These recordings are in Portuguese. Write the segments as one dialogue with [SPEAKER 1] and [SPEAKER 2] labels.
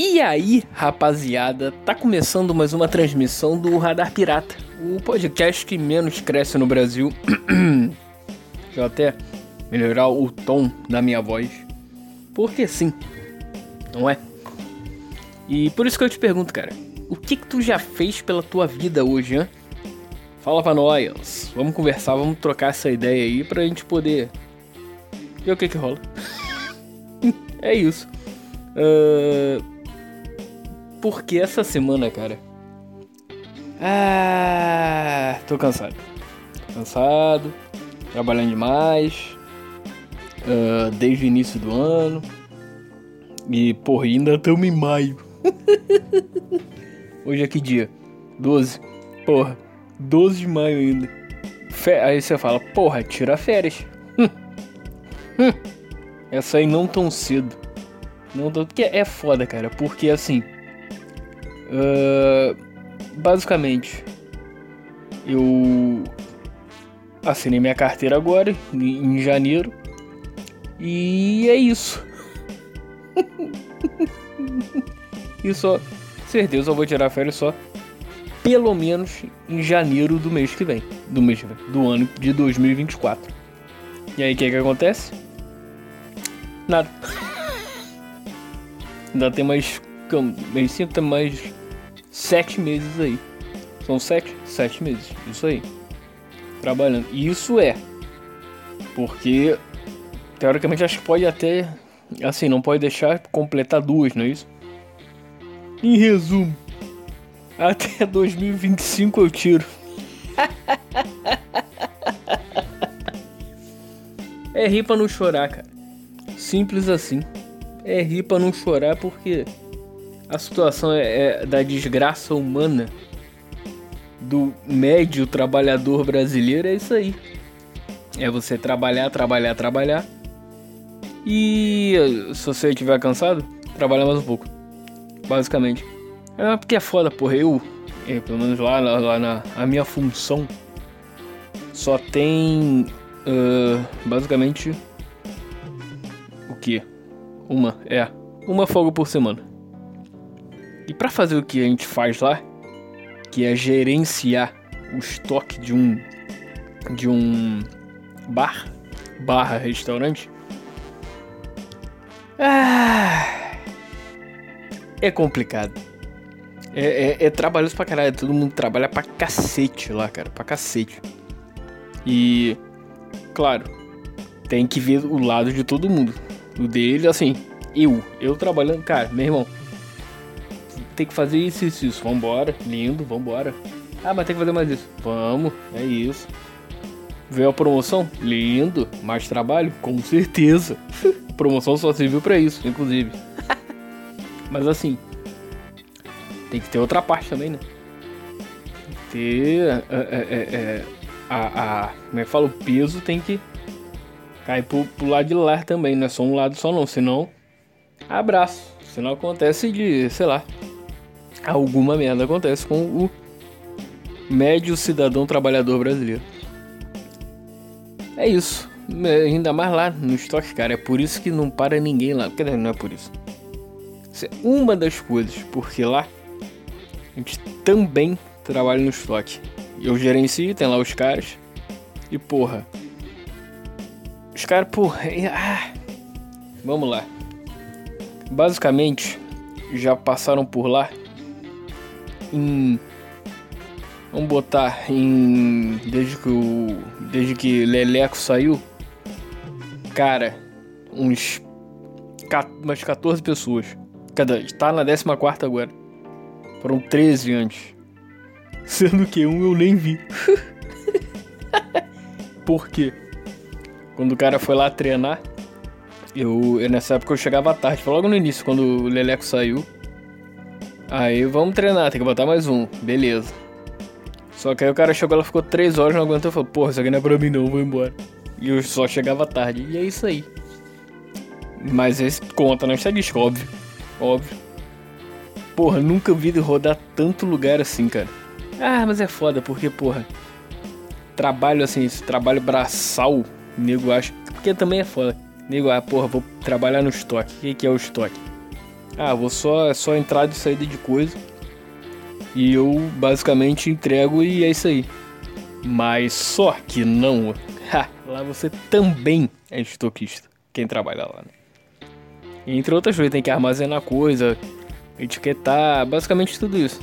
[SPEAKER 1] E aí, rapaziada, tá começando mais uma transmissão do Radar Pirata, o podcast que menos cresce no Brasil. Deixa eu até melhorar o tom da minha voz, porque sim, não é? E por isso que eu te pergunto, cara, o que tu já fez pela tua vida hoje, hein? Fala pra nós, vamos conversar, vamos trocar essa ideia aí pra gente poder ver o que rola. É isso. Porque essa semana, cara... tô cansado. Trabalhando demais. Desde o início do ano. E, porra, ainda estamos em maio. Hoje é que dia? 12. Porra, 12 de maio ainda. Aí você fala, porra, tira férias. Essa aí não tão cedo. Porque é foda, cara. Porque assim... basicamente, eu assinei minha carteira agora, em janeiro. E é isso. E só, certeza, eu vou tirar férias só pelo menos em janeiro do mês que vem. Do ano de 2024. E aí, o que acontece? Nada. Ainda tem mais 7 meses aí. São 7 meses. Isso aí. Trabalhando. E isso é. Porque, teoricamente, acho que pode até... Assim, não pode deixar completar 2, não é isso? Em resumo, até 2025 eu tiro. É rir pra não chorar, cara. Simples assim. É rir pra não chorar porque a situação é da desgraça humana do médio trabalhador brasileiro. É isso aí. É você trabalhar. E se você estiver cansado, trabalha mais um pouco. Basicamente. É porque é foda, porra. Pelo menos lá a minha função só tem basicamente o que? Uma folga por semana. E pra fazer o que a gente faz lá, que é gerenciar o estoque de um bar/restaurante, é complicado. É trabalhoso pra caralho. Todo mundo trabalha pra cacete lá, cara. Pra cacete. E, claro, tem que ver o lado de todo mundo. O dele, assim, eu trabalhando, cara, meu irmão, tem que fazer isso. Vambora, lindo, vambora. Mas tem que fazer mais isso. Vamos, é isso. Veio a promoção? Lindo. Mais trabalho? Com certeza. Promoção só serviu pra isso, inclusive. Mas assim, tem que ter outra parte também, né? Ter como é que fala? O peso tem que cair pro lado de lá também, não é só um lado só não, senão abraço, senão acontece de, sei lá, alguma merda acontece com o médio cidadão trabalhador brasileiro. É isso, ainda mais lá no estoque, cara, é por isso que não para ninguém lá, porque não é por isso. Isso é uma das coisas, porque lá a gente também trabalha no estoque. Eu gerencio, tem lá os caras. E porra, os caras, vamos lá. Basicamente, já passaram por lá vamos botar desde que Leleco saiu, cara, umas 14 pessoas. Tá na 14ª agora. Foram 13 antes. Sendo que eu nem vi. Por quê? Quando o cara foi lá treinar, nessa época eu chegava à tarde. Foi logo no início, quando o Leleco saiu. Aí, vamos treinar, tem que botar mais um. Beleza. Só que aí o cara chegou lá, ficou 3 horas, não aguentou. Falou, porra, isso aqui não é pra mim não, vou embora. E eu só chegava à tarde. E é isso aí. Mas esse conta na estatística, óbvio. Porra, nunca vi rodar tanto lugar assim, cara. Mas é foda, porque, porra, trabalho assim, esse trabalho braçal, nego acha. Porque também é foda. Nego, porra, vou trabalhar no estoque. O que é o estoque? vou só entrada e saída de coisa. E eu basicamente entrego e é isso aí. Mas só que não. Lá você também é estoquista. Quem trabalha lá, né? Entre outras coisas, tem que armazenar coisa, etiquetar, basicamente tudo isso.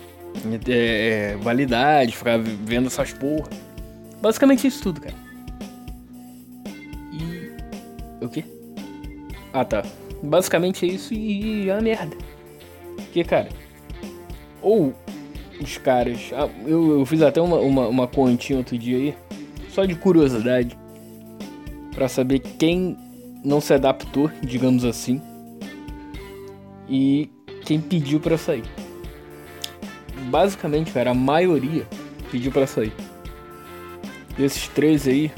[SPEAKER 1] Validade, ficar vendo essas porra. Basicamente isso tudo, cara. E... o quê? Tá. Basicamente é isso e é uma merda. Porque, cara... ou os caras... eu fiz até uma continha outro dia aí. Só de curiosidade. Pra saber quem não se adaptou, digamos assim. E quem pediu pra sair. Basicamente, cara, a maioria pediu pra sair. Desses 3 aí...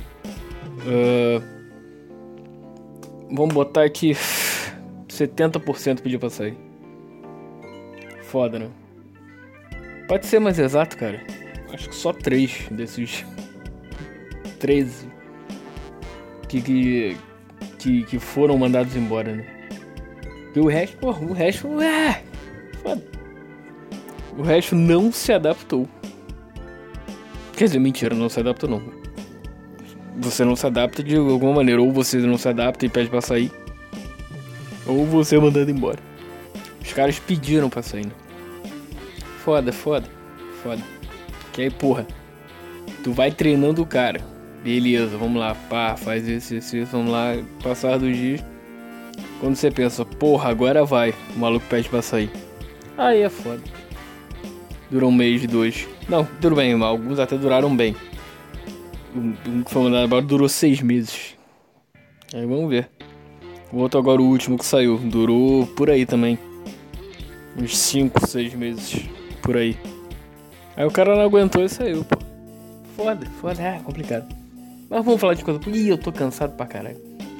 [SPEAKER 1] vamos botar aqui... 70% pediu pra sair. Foda, né? Pode ser mais exato, cara. Acho que só 3 desses 13 que foram mandados embora, né? E o resto, foda. O resto não se adaptou. Quer dizer, mentira, não se adaptou não. Você não se adapta de alguma maneira. Ou você não se adapta e pede pra sair, ou você é mandado embora. Os caras pediram pra sair, né? Foda. Que aí, porra, tu vai treinando o cara. Beleza, vamos lá, pá, faz isso, vamos lá, passar dos dias. Quando você pensa, porra, agora vai, o maluco pede pra sair. Aí é foda. Durou 1 mês, 2. Não, tudo bem, alguns até duraram bem. Um que foi mandado embora durou 6 meses. Aí vamos ver. O outro agora, o último que saiu, durou por aí também. Uns 5, 6 meses, por aí. Aí o cara não aguentou e saiu, pô. Foda, é complicado. Mas vamos falar de coisa... Ih, eu tô cansado pra caralho.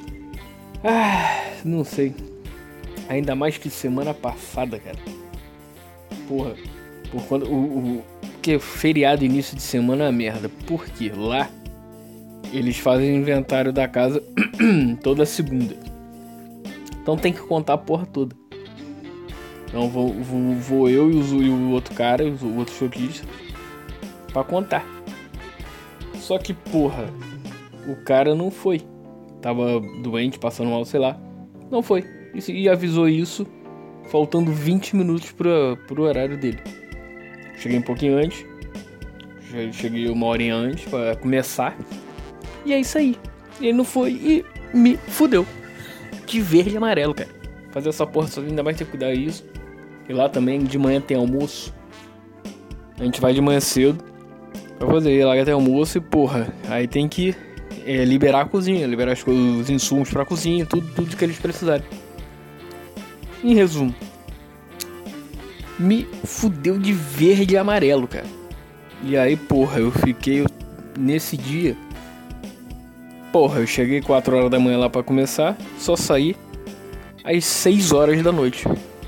[SPEAKER 1] Não sei. Ainda mais que semana passada, cara. Porra. Por quando porque feriado início de semana é uma merda. Porque lá eles fazem inventário da casa toda segunda. Então tem que contar a porra toda. Então vou eu e o outro cara, o outro choquista, pra contar. Só que, porra, o cara não foi. Tava doente, passando mal, sei lá. Não foi. E avisou isso faltando 20 minutos pro horário dele. Cheguei um pouquinho antes. Cheguei 1 horinha antes pra começar. E é isso aí. Ele não foi e me fudeu. De verde e amarelo, cara. Fazer essa porra só, ainda mais ter que cuidar disso. E lá também de manhã tem almoço. A gente vai de manhã cedo pra fazer. Lá tem almoço e porra, aí tem que liberar a cozinha, liberar os insumos pra cozinha, tudo que eles precisarem. Em resumo, me fudeu de verde e amarelo, cara. E aí, porra, eu fiquei nesse dia. Porra, eu cheguei 4 horas da manhã lá pra começar, só saí às 6 horas da noite.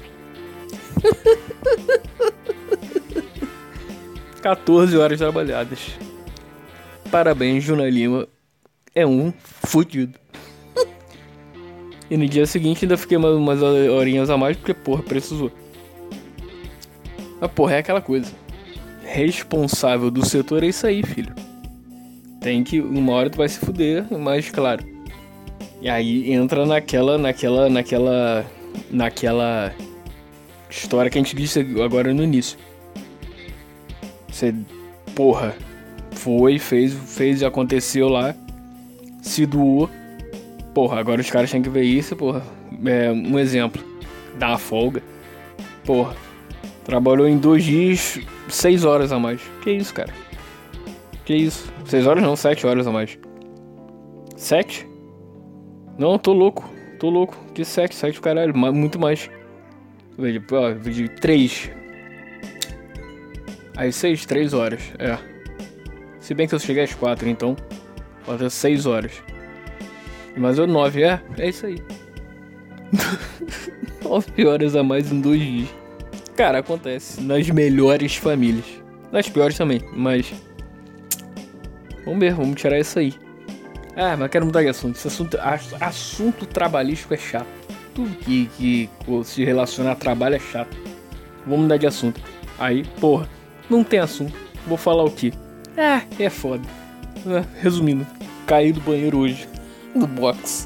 [SPEAKER 1] 14 horas trabalhadas. Parabéns, Juna Lima. É um fudido. E no dia seguinte ainda fiquei umas horinhas a mais, porque, porra, precisou. Mas, porra, é aquela coisa. Responsável do setor é isso aí, filho. Tem que, uma hora tu vai se fuder, mas claro. E aí entra naquela história que a gente disse agora no início. Você, porra, foi, fez e aconteceu lá. Se doou. Porra, agora os caras têm que ver isso, porra. Um exemplo. Dá uma folga. Porra. Trabalhou em 2 dias, 6 horas a mais. Que isso, cara? Que isso? 6 horas não, 7 horas a mais. 7? Não, tô louco. De 7 caralho, muito mais. De 3. Aí 6, 3 horas, Se bem que eu cheguei às 4, então falta 6 horas. Mas eu 9, é isso aí. 9 horas a mais em 2 dias. Cara, acontece nas melhores famílias. Nas piores também, mas vamos ver, vamos tirar isso aí. Mas quero mudar de assunto. Esse assunto trabalhístico é chato. Tudo que se relaciona a trabalho é chato. Vamos mudar de assunto. Aí, porra, não tem assunto. Vou falar o quê? É foda. Resumindo, caí do banheiro hoje. No box.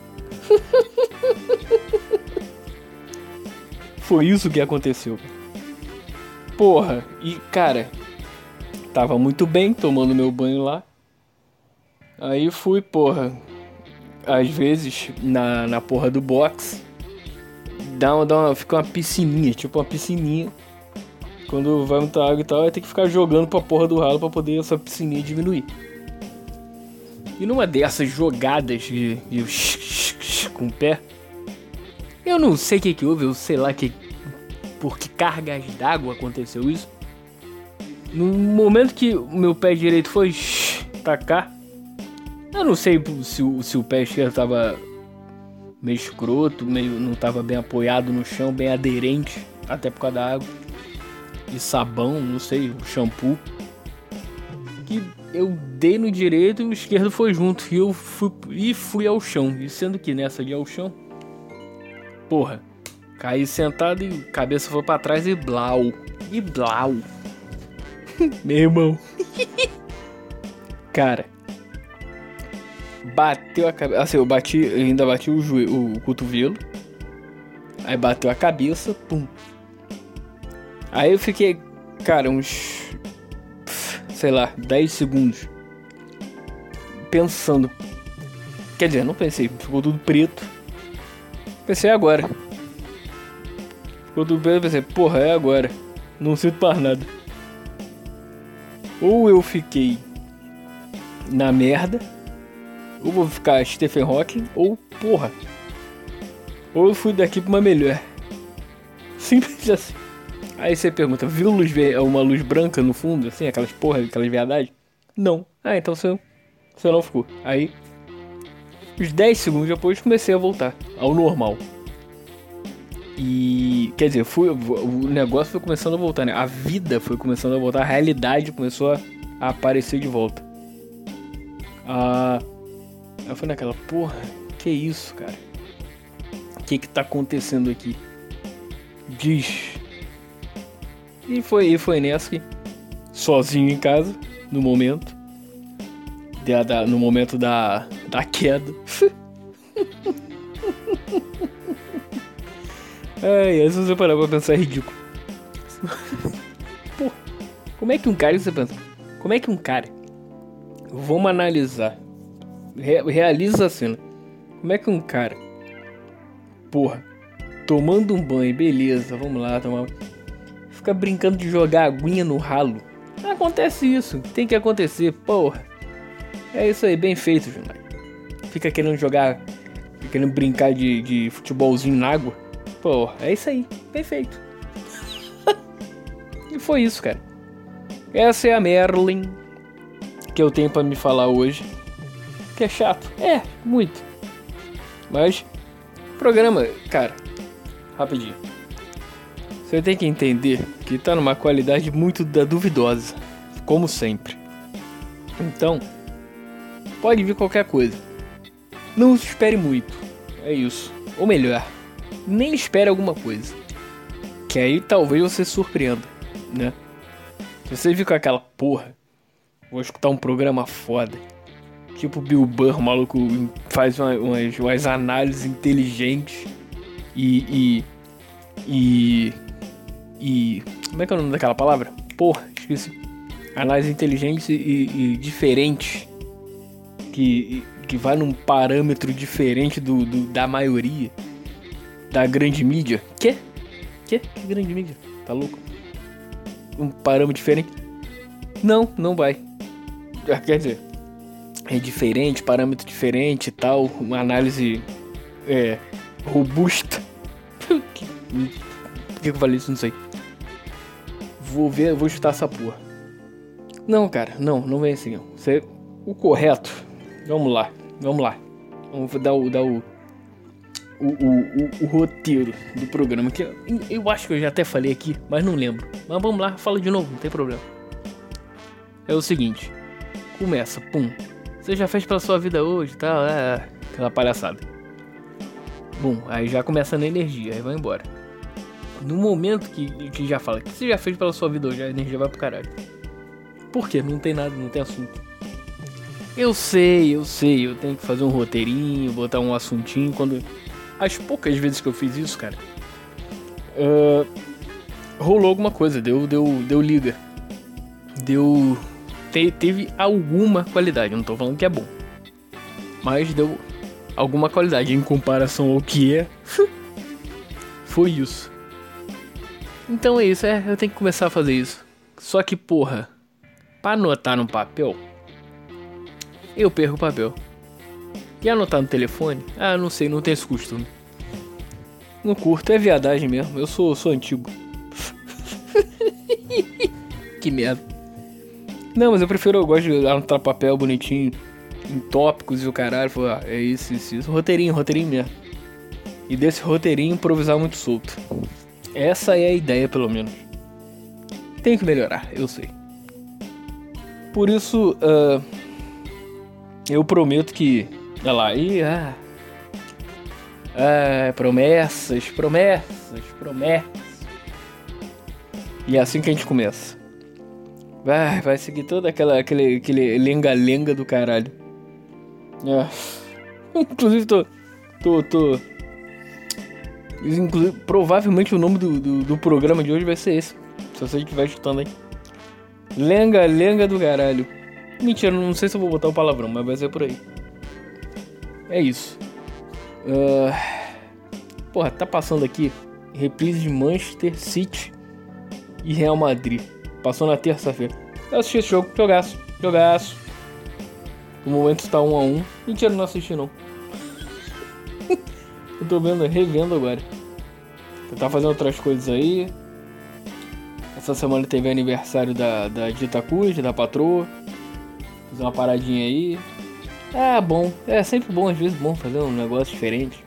[SPEAKER 1] Foi isso que aconteceu. Porra, e cara, tava muito bem tomando meu banho lá. Aí fui, porra, às vezes na porra do box fica uma piscininha, tipo uma piscininha. Quando vai muita água e tal, vai ter que ficar jogando pra porra do ralo pra poder essa piscininha diminuir. E numa dessas jogadas com o pé, eu não sei o que houve, eu sei lá por que cargas d'água aconteceu isso. No momento que o meu pé direito foi pra cá, eu não sei se o pé esquerdo tava meio escroto, não tava bem apoiado no chão, bem aderente, até por causa da água. E sabão, não sei, o shampoo. Que eu dei no direito e o esquerdo foi junto. E eu fui ao chão. E sendo que nessa de ao chão, porra, caí sentado e cabeça foi pra trás e blau. E blau. Meu irmão. Cara, bateu a cabeça. Assim, eu ainda bati o cotovelo. Aí bateu a cabeça, pum. Aí eu fiquei, cara, uns, sei lá, 10 segundos pensando. Quer dizer, não pensei, ficou tudo preto. Pensei agora. Ficou tudo preto, pensei, porra, é agora. Não sinto mais nada. Ou eu fiquei na merda, ou vou ficar Stephen Hawking, ou porra. Ou eu fui daqui pra uma melhor. Simples assim. Aí você pergunta, viu uma luz branca no fundo, assim, aquelas verdades? Não. Ah, então você não ficou. Aí, uns 10 segundos depois, comecei a voltar ao normal. E, quer dizer, o negócio foi começando a voltar, né? A vida foi começando a voltar, a realidade começou a aparecer de volta. Eu fui naquela, porra, que isso, cara? O que tá acontecendo aqui? Diz... E foi nessa que, sozinho em casa, no momento da queda. Aí se você parar pra pensar, é ridículo. Pô, como é que um cara, você pensa, como é que um cara, vamos analisar, realiza a cena, como é que um cara, porra, tomando um banho, beleza, vamos lá, fica brincando de jogar aguinha no ralo. Acontece isso, tem que acontecer, porra. É isso aí, bem feito, Junai. Fica querendo brincar de futebolzinho na água. Porra, é isso aí, bem feito. E foi isso, cara. Essa é a Merlin que eu tenho pra me falar hoje. Que é chato, muito. Mas, programa, cara, rapidinho. Você tem que entender que tá numa qualidade muito duvidosa, como sempre. Então, pode vir qualquer coisa. Não espere muito, é isso. Ou melhor, nem espere alguma coisa. Que aí talvez você se surpreenda, né? Se você vir com aquela porra, vou escutar um programa foda. Tipo Bill Burr, o maluco faz umas análises inteligentes e como é que é o nome daquela palavra? Porra, esqueci. Análise inteligente e diferente. Que vai num parâmetro diferente da maioria. Da grande mídia. Que grande mídia? Tá louco? Um parâmetro diferente? Não vai. Quer dizer, é diferente, parâmetro diferente e tal. Uma análise robusta. Por que eu falei isso? Não sei. Vou chutar essa porra. Não, cara, não vem assim, não. O correto. Vamos lá. Vamos dar o roteiro do programa. Que eu acho que eu já até falei aqui, mas não lembro. Mas vamos lá, fala de novo, não tem problema. É o seguinte. Começa, pum. Você já fez pela sua vida hoje e tal, aquela palhaçada. Bom, aí já começa na energia, aí vai embora. No momento que já fala, o que você já fez pela sua vida hoje? A energia vai pro caralho. Por quê? Não tem nada, não tem assunto. Eu sei, eu tenho que fazer um roteirinho, botar um assuntinho. Quando as poucas vezes que eu fiz isso, cara, rolou alguma coisa, deu liga. Teve alguma qualidade, eu não tô falando que é bom, mas deu alguma qualidade em comparação ao que é. Foi isso. Então é isso, eu tenho que começar a fazer isso. Só que, porra, pra anotar no papel, eu perco o papel. E anotar no telefone? Ah, não sei, não tem esse costume. Não curto, é viadagem mesmo, eu sou antigo. Que merda. Não, mas eu gosto de anotar papel bonitinho, em tópicos e o caralho. É isso. Roteirinho mesmo. E desse roteirinho improvisar muito solto. Essa é a ideia, pelo menos. Tem que melhorar, eu sei. Por isso, eu prometo que... Olha lá, promessas. E é assim que a gente começa. Vai seguir toda aquele lenga-lenga do caralho. Inclusive inclusive, provavelmente o nome do programa de hoje vai ser esse. Se você estiver escutando aí. Lenga do caralho. Mentira, não sei se eu vou botar o palavrão, mas vai ser por aí. É isso. Porra, tá passando aqui reprise de Manchester City e Real Madrid. Passou na terça-feira. Eu assisti esse jogo, jogaço. No momento tá 1-1. Mentira, não assisti não. Eu tô revendo agora. Eu tava fazendo outras coisas aí. Essa semana teve aniversário da Dita Cruz, da patroa. Fiz uma paradinha aí. Bom. É sempre bom, às vezes bom fazer um negócio diferente.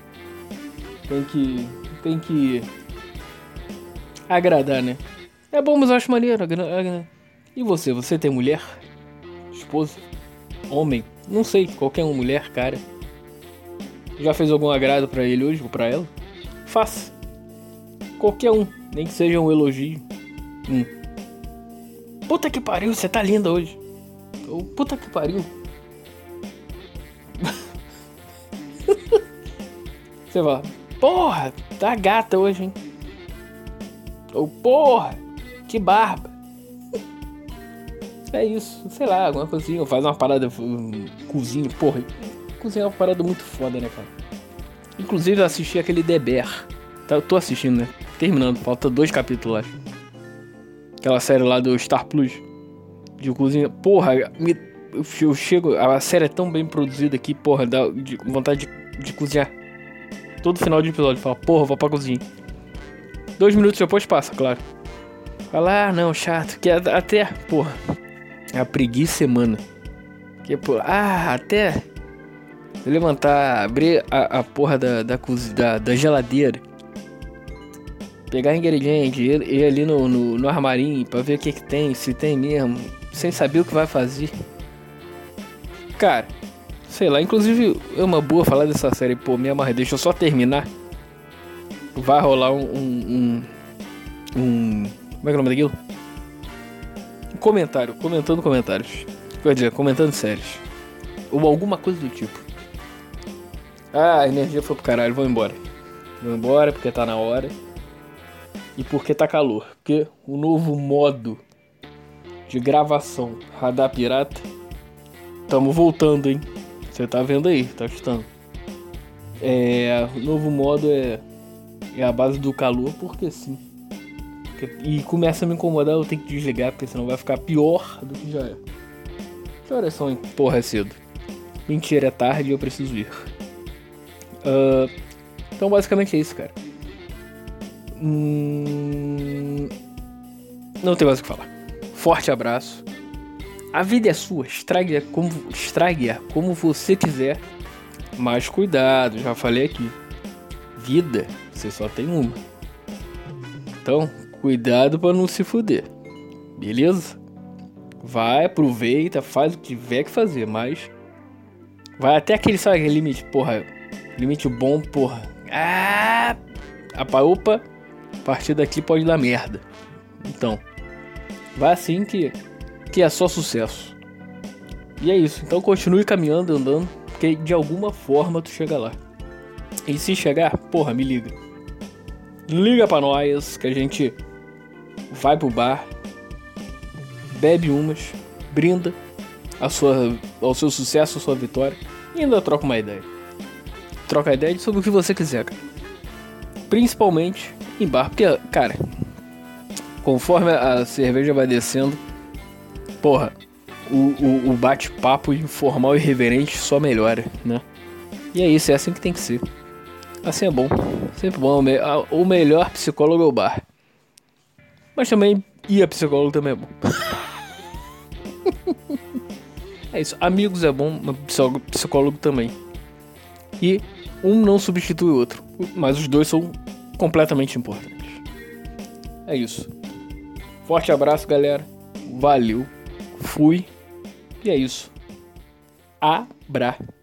[SPEAKER 1] Tem que agradar, né? É bom, mas eu acho maneiro. E você? Você tem mulher? Esposa? Homem? Não sei, qualquer uma mulher, cara. Já fez algum agrado pra ele hoje ou pra ela? Faça. Qualquer um, nem que seja um elogio. Puta que pariu, você tá linda hoje. Puta que pariu. Você vai, porra, tá gata hoje, hein? Porra, que barba. É isso, sei lá, alguma coisinha. Faz uma parada, cozinha, porra. Cozinha é uma parada muito foda, né, cara? Inclusive eu assisti aquele The Bear. Eu tô assistindo, né? Terminando, falta 2 capítulos, acho. Aquela série lá do Star Plus de cozinha. Porra, eu chego. A série é tão bem produzida que, porra, dá vontade de cozinhar. Todo final de episódio fala, porra, vou pra cozinha. 2 minutos depois passa, claro. Fala, não, chato. Que até, porra, a preguiça semana. Que, porra, até levantar, abrir a porra da geladeira. Pegar ingrediente, ir ali no armarinho pra ver o que tem, se tem mesmo, sem saber o que vai fazer. Cara, sei lá, inclusive é uma boa falar dessa série, pô, me amarra, deixa eu só terminar. Vai rolar como é que é o nome daquilo? Um comentário, comentando comentários. Quer dizer, comentando séries. Ou alguma coisa do tipo. A energia foi pro caralho, vou embora. Vou embora porque tá na hora. E porque tá calor. Porque o novo modo de gravação Radar Pirata. Tamo voltando, hein? Você tá vendo aí, tá escutando. O novo modo é a base do calor, porque sim. E começa a me incomodar, eu tenho que desligar, porque senão vai ficar pior do que já é. Que horas são, hein? Porra, é cedo. Mentira, é tarde e eu preciso ir. Então basicamente é isso, cara. Não tem mais o que falar. Forte abraço. A vida é sua, estrague-a como você quiser. Mas cuidado, já falei aqui. Vida, você só tem uma. Então, cuidado pra não se fuder. Beleza? Vai, aproveita, faz o que tiver que fazer, mas vai até aquele, sabe, aquele limite, porra. Limite bom, porra. Opa, a partir daqui pode dar merda. Então, vai assim que é só sucesso. E é isso, então continue caminhando, andando, porque de alguma forma tu chega lá. E se chegar, porra, me liga. Liga pra nós, que a gente vai pro bar, bebe umas, brinda ao seu sucesso, à sua vitória, e ainda troca uma ideia. Troca ideia sobre o que você quiser, cara. Principalmente em bar, porque, cara, conforme a cerveja vai descendo, porra, o bate-papo informal e irreverente só melhora, né? E é isso, é assim que tem que ser. Assim é bom, sempre bom. O melhor psicólogo é o bar. Mas também ir a psicólogo também é bom. É isso, amigos é bom, mas psicólogo também. E um não substitui o outro, mas os dois são completamente importantes. É isso. Forte abraço, galera. Valeu. Fui. E é isso. Abra.